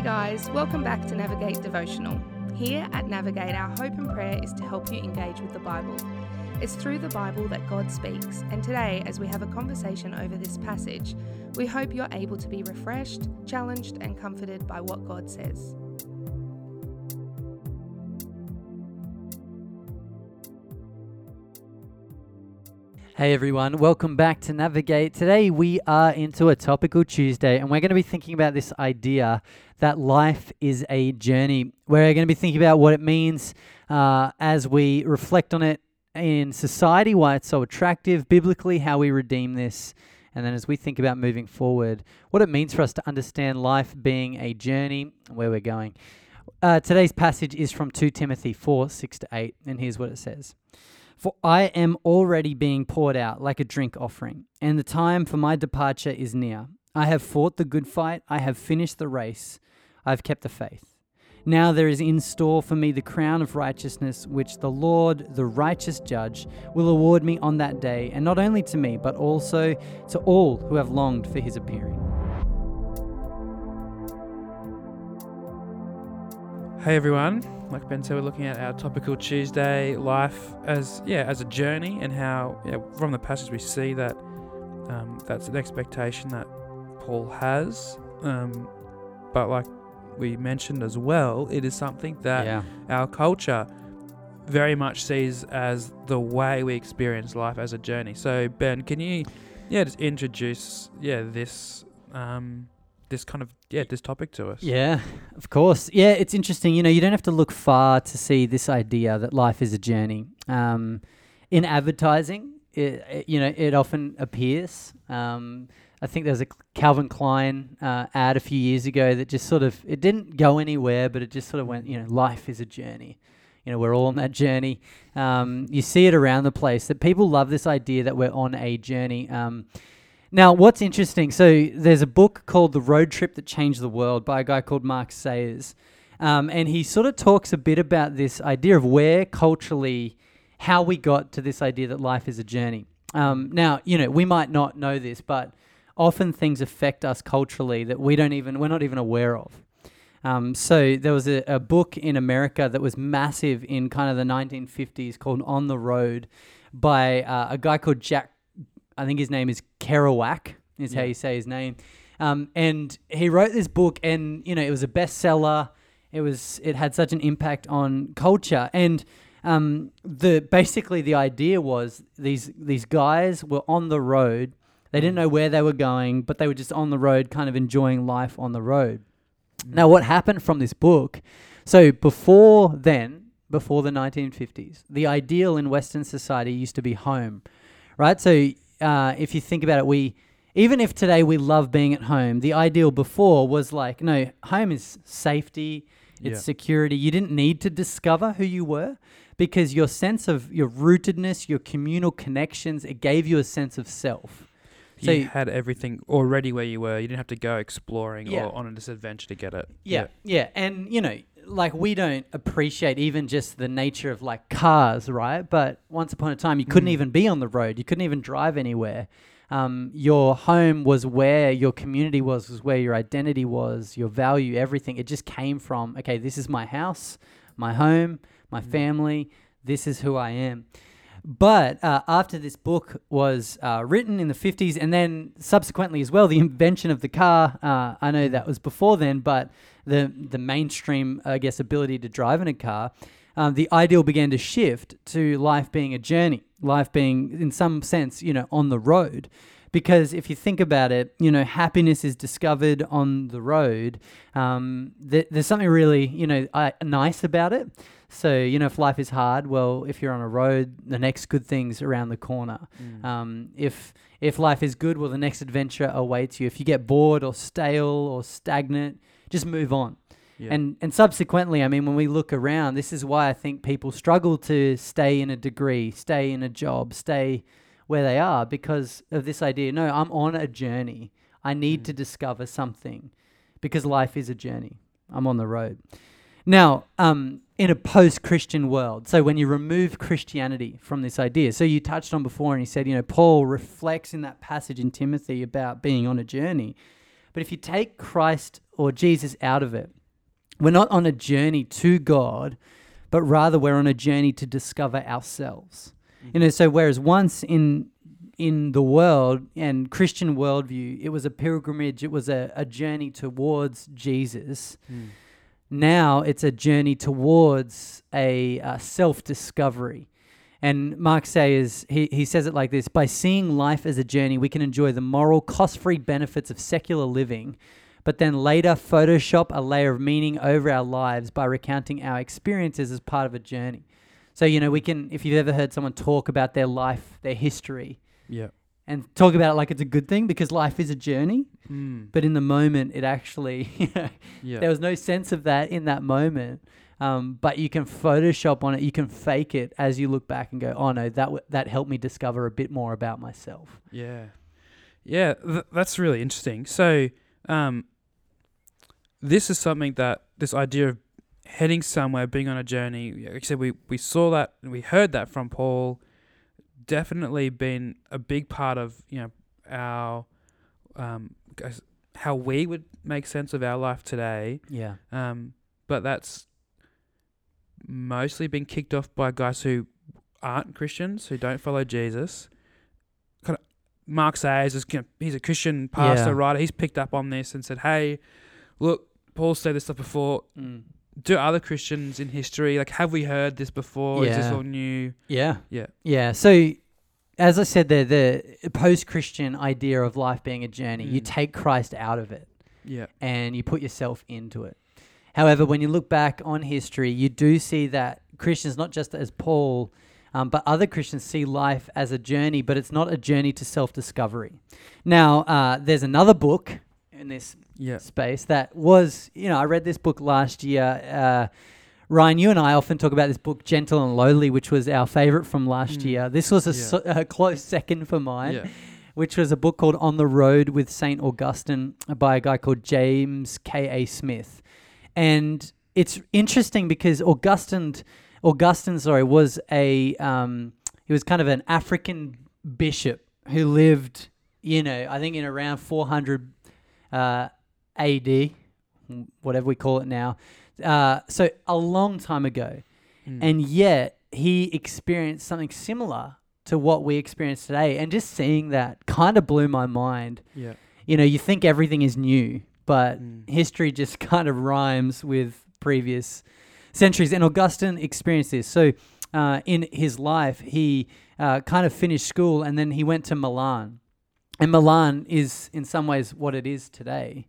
guys, welcome back to Navigate Devotional. Here at Navigate, our hope and prayer is to help you engage with the Bible. It's through the Bible that God speaks, and today, as we have a conversation over this passage, we hope you're able to be refreshed, challenged, and comforted by what God says. Hey everyone, welcome back to Navigate. Today we are into a topical Tuesday and we're going to be thinking about this idea that life is a journey. We're going to be thinking about what it means as we reflect on it in society, why it's so attractive, biblically, how we redeem this, and then as we think about moving forward, what it means for us to understand life being a journey and where we're going. Today's passage is from 2 Timothy 4:6-8, and here's what it says. For I am already being poured out like a drink offering, and the time for my departure is near. I have fought the good fight, I have finished the race, I have kept the faith. Now there is in store for me the crown of righteousness, which the Lord, the righteous judge, will award me on that day, and not only to me, but also to all who have longed for his appearing. Hey everyone, like Ben said, we're looking at our topical Tuesday, life as a journey, and how from the passage we see that that's an expectation that Paul has, but like we mentioned as well, it is something that our culture very much sees as the way we experience life as a journey. So Ben, can you just introduce this this topic to us? Yeah, of course. Yeah, it's interesting. You don't have to look far to see this idea that life is a journey. In advertising, it often appears. I think there was a Calvin Klein ad a few years ago that just it didn't go anywhere, but it just sort of went, life is a journey. We're all on that journey. You see it around the place that people love this idea that we're on a journey. Now, what's interesting, so there's a book called The Road Trip That Changed the World by a guy called Mark Sayers, and he sort of talks a bit about this idea of where culturally, how we got to this idea that life is a journey. Now, we might not know this, but often things affect us culturally that we're not even aware of. So there was a book in America that was massive in kind of the 1950s called On the Road by a guy called Jack, I think his name is Kerouac, is how you say his name. And he wrote this book, and it was a bestseller. It had such an impact on culture. And basically the idea was these guys were on the road. They didn't know where they were going, but they were just on the road, kind of enjoying life on the road. Now, what happened from this book? So before the 1950s, the ideal in Western society used to be home, right? So if you think about it, even if today we love being at home, the ideal before was like, no, home is safety, it's security. You didn't need to discover who you were because your sense of your rootedness, your communal connections, it gave you a sense of self. So you had everything already where you were. You didn't have to go exploring or on this adventure to get it. Yeah. And, like we don't appreciate even just the nature of like cars, right? But once upon a time, you couldn't even be on the road. You couldn't even drive anywhere. Your home was where your community was where your identity was, your value, everything. It just came from, okay, this is my house, my home, my family. This is who I am. But after this book was written in the 50s, and then subsequently as well, the invention of the car, I know that was before then, but the mainstream, I guess, ability to drive in a car, the ideal began to shift to life being a journey, life being, in some sense, on the road. Because if you think about it, happiness is discovered on the road. There's something really, nice about it. So, if life is hard, well, if you're on a road, the next good thing's around the corner. If life is good, well, the next adventure awaits you. If you get bored or stale or stagnant, just move on. Yeah. And subsequently, when we look around, this is why I think people struggle to stay in a degree, stay in a job, stay where they are, because of this idea, no, I'm on a journey. I need to discover something because life is a journey. I'm on the road. Now, in a post-Christian world, so when you remove Christianity from this idea, so you touched on before and you said, Paul reflects in that passage in Timothy about being on a journey. But if you take Christ or Jesus out of it. We're not on a journey to God, but rather we're on a journey to discover ourselves. So whereas once in the world and Christian worldview, it was a pilgrimage, it was a journey towards Jesus. Now it's a journey towards a self-discovery. And Mark Sayers, he says it like this: by seeing life as a journey, we can enjoy the moral, cost-free benefits of secular living, but then later Photoshop a layer of meaning over our lives by recounting our experiences as part of a journey. So, we can, if you've ever heard someone talk about their life, their history, and talk about it like it's a good thing, because life is a journey, but in the moment, it actually, there was no sense of that in that moment. But you can Photoshop on it, you can fake it as you look back and go, oh no, that helped me discover a bit more about myself. Yeah, that's really interesting. So, this is something that, this idea of heading somewhere, being on a journey, like I said, we saw that and we heard that from Paul, definitely been a big part of, our, how we would make sense of our life today. Yeah. But that's mostly been kicked off by guys who aren't Christians, who don't follow Jesus. Kind of Mark Sayers he's a Christian pastor, writer. He's picked up on this and said, "Hey, look, Paul said this stuff before. Do other Christians in history, have we heard this before? Is this all new?" Yeah. So, as I said there, the post-Christian idea of life being a journey, you take Christ out of it, and you put yourself into it. However, when you look back on history, you do see that Christians, not just as Paul, but other Christians see life as a journey, but it's not a journey to self-discovery. Now, there's another book in this space that was, I read this book last year. Ryan, you and I often talk about this book, Gentle and Lowly, which was our favorite from last year. This was a close second for mine. Which was a book called On the Road with St. Augustine by a guy called James K.A. Smith. And it's interesting because Augustine was he was kind of an African bishop who lived, I think in around 400 AD, whatever we call it now. So a long time ago. And yet he experienced something similar to what we experience today. And just seeing that kind of blew my mind. You think everything is new, but history just kind of rhymes with previous centuries. And Augustine experienced this. So in his life, he kind of finished school and then he went to Milan. And Milan is in some ways what it is today.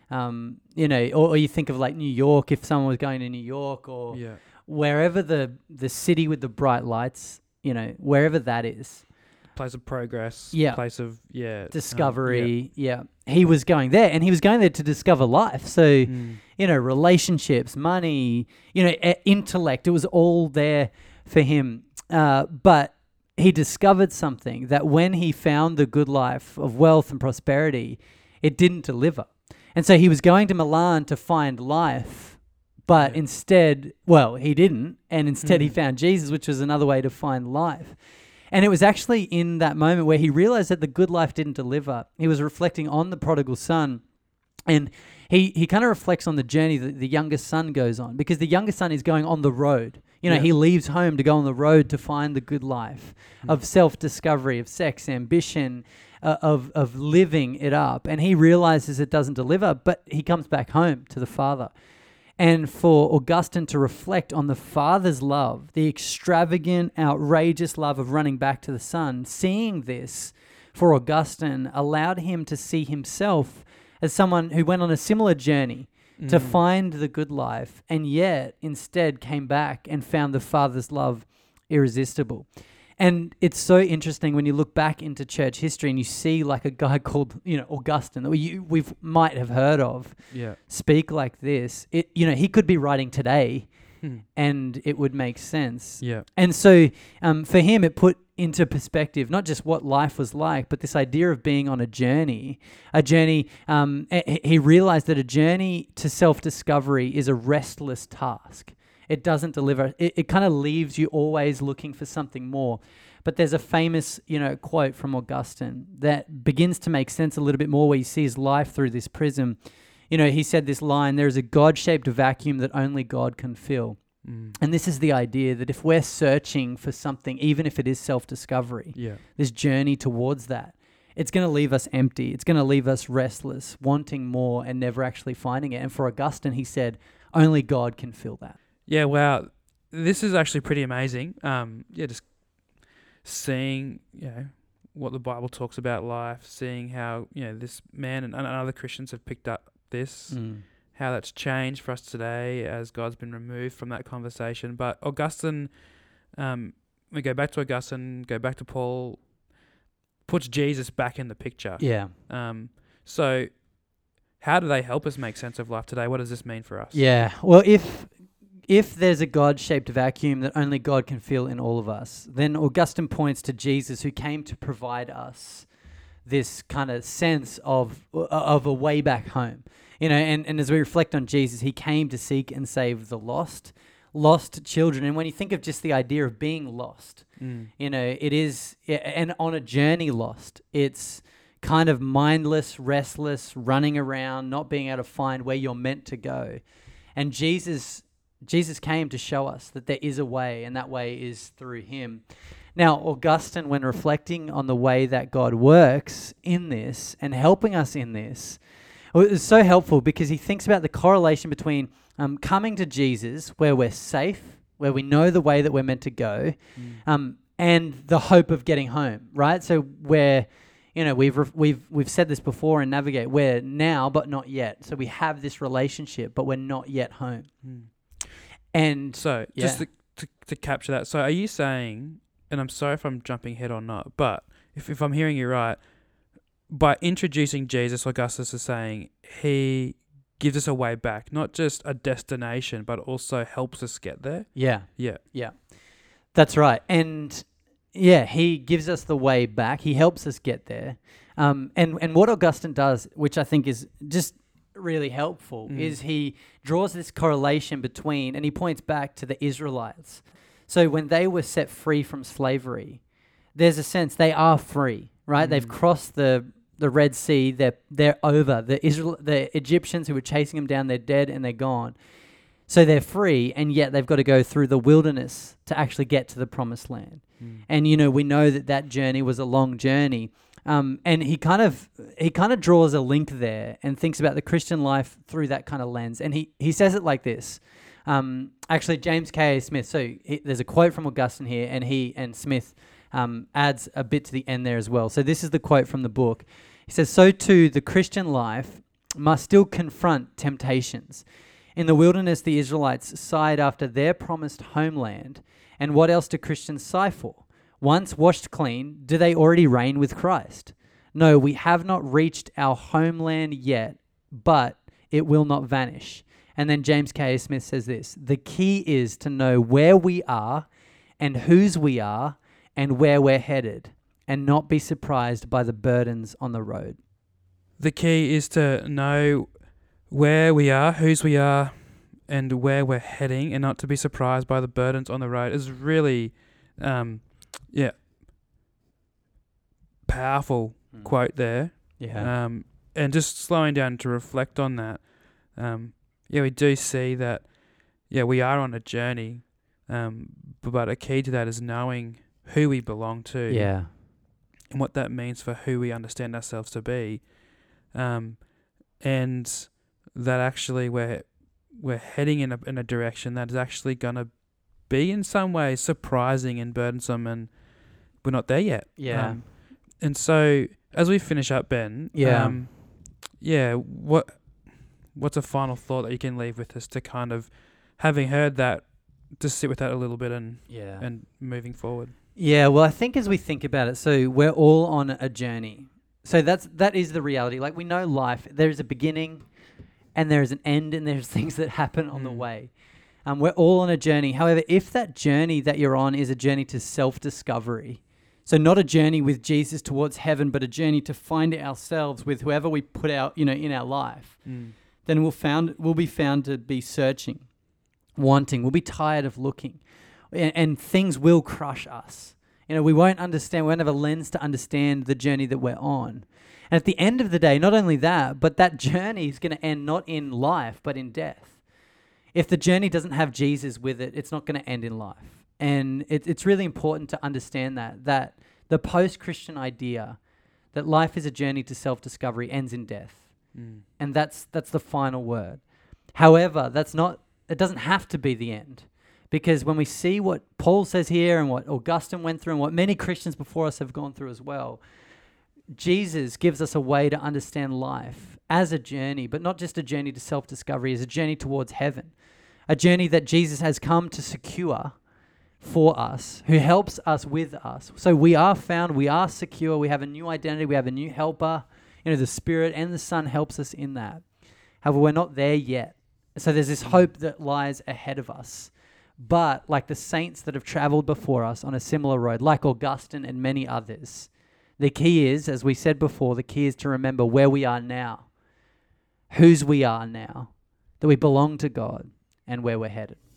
Or you think of like New York, if someone was going to New York or wherever the city with the bright lights, wherever that is. Place of progress, place of discovery. He was going there, and he was going there to discover life. So, relationships, money, intellect, it was all there for him. But he discovered something that when he found the good life of wealth and prosperity, it didn't deliver. And so he was going to Milan to find life, but instead, he didn't. And instead he found Jesus, which was another way to find life. And it was actually in that moment where he realized that the good life didn't deliver. He was reflecting on the prodigal son. And he kind of reflects on the journey that the youngest son goes on, because the youngest son is going on the road. He leaves home to go on the road to find the good life of self-discovery, of sex, ambition, of living it up. And he realizes it doesn't deliver, but he comes back home to the father. And for Augustine to reflect on the father's love, the extravagant, outrageous love of running back to the son, seeing this for Augustine allowed him to see himself as someone who went on a similar journey to find the good life, and yet instead came back and found the father's love irresistible. And it's so interesting when you look back into church history and you see like a guy called, Augustine, that we might have heard of, speak like this. He could be writing today and it would make sense. And so for him, it put into perspective not just what life was like, but this idea of being on a journey. He realized that a journey to self-discovery is a restless task. It doesn't deliver. It kind of leaves you always looking for something more. But there's a famous, quote from Augustine that begins to make sense a little bit more, where you see his life through this prism. You know, he said this line, there is a God-shaped vacuum that only God can fill. And this is the idea that if we're searching for something, even if it is self-discovery, this journey towards that, it's going to leave us empty. It's going to leave us restless, wanting more and never actually finding it. And for Augustine, he said, only God can fill that. Yeah, wow. This is actually pretty amazing. Just seeing, what the Bible talks about life, seeing how, this man and other Christians have picked up this, how that's changed for us today as God's been removed from that conversation. But Augustine, we go back to Augustine, go back to Paul, puts Jesus back in the picture. Yeah. So how do they help us make sense of life today? What does this mean for us? Yeah. Well, if there's a God-shaped vacuum that only God can fill in all of us, then Augustine points to Jesus, who came to provide us this kind of sense of a way back home. And as we reflect on Jesus, he came to seek and save the lost children. And when you think of just the idea of being lost, it is, and on a journey lost, it's kind of mindless, restless, running around, not being able to find where you're meant to go. And Jesus came to show us that there is a way, and that way is through him. Now, Augustine, when reflecting on the way that God works in this and helping us in this, it was so helpful because he thinks about the correlation between coming to Jesus, where we're safe, where we know the way that we're meant to go, and the hope of getting home, right? So where, we've said this before in Navigate, we're now but not yet. So we have this relationship, but we're not yet home. And so, just to capture that, so are you saying, and I'm sorry if I'm jumping ahead or not, but if I'm hearing you right, by introducing Jesus, Augustus is saying he gives us a way back, not just a destination, but also helps us get there? Yeah. That's right. And he gives us the way back. He helps us get there. And what Augustine does, which I think is just really helpful, is he draws this correlation between, and he points back to the Israelites. So when they were set free from slavery, there's a sense they are free, right? They've crossed the Red Sea. They're over. The Egyptians who were chasing them down, they're dead and they're gone. So they're free, and yet they've got to go through the wilderness to actually get to the promised land. And we know that journey was a long journey. And he kind of draws a link there and thinks about the Christian life through that kind of lens. And he says it like this. Actually, James K.A. Smith. So there's a quote from Augustine here, and he and Smith adds a bit to the end there as well. So this is the quote from the book. He says, "So too, the Christian life must still confront temptations. In the wilderness, the Israelites sighed after their promised homeland. And what else do Christians sigh for? Once washed clean, do they already reign with Christ? No, we have not reached our homeland yet, but it will not vanish." And then James K.A. Smith says this: "The key is to know where we are and whose we are and where we're headed, and not be surprised by the burdens on the road." The key is to know where we are, whose we are, and where we're heading, and not to be surprised by the burdens on the road. Is really, powerful quote there. Yeah. And just slowing down to reflect on that. We do see that, we are on a journey, but a key to that is knowing who we belong to. Yeah. And what that means for who we understand ourselves to be. And that actually we're heading in a direction that is actually going to be in some ways surprising and burdensome, and we're not there yet. Yeah. And so as we finish up, Ben, what's a final thought that you can leave with us to kind of, having heard that, to sit with that a little bit and moving forward? Yeah, well, I think as we think about it, so we're all on a journey. So that is the reality. Like, we know life, there's a beginning and there's an end, and there's things that happen on the way. We're all on a journey. However, if that journey that you're on is a journey to self-discovery, so not a journey with Jesus towards heaven, but a journey to find ourselves with whoever we put out, in our life, then we'll be found to be searching, wanting. We'll be tired of looking, and things will crush us. We won't understand. We won't have a lens to understand the journey that we're on. And at the end of the day, not only that, but that journey is going to end not in life, but in death. If the journey doesn't have Jesus with it, it's not going to end in life. And it's really important to understand that the post-Christian idea that life is a journey to self-discovery ends in death. And that's the final word. However, it doesn't have to be the end. Because when we see what Paul says here and what Augustine went through and what many Christians before us have gone through as well, Jesus gives us a way to understand life as a journey, but not just a journey to self-discovery, as a journey towards heaven. A journey that Jesus has come to secure for us, who helps us with us. So we are found, we are secure, we have a new identity, we have a new helper. The Spirit and the Son helps us in that. However, we're not there yet. So there's this hope that lies ahead of us. But like the saints that have traveled before us on a similar road, like Augustine and many others, the key is, as we said before, the key is to remember where we are now, whose we are now, that we belong to God, and where we're headed.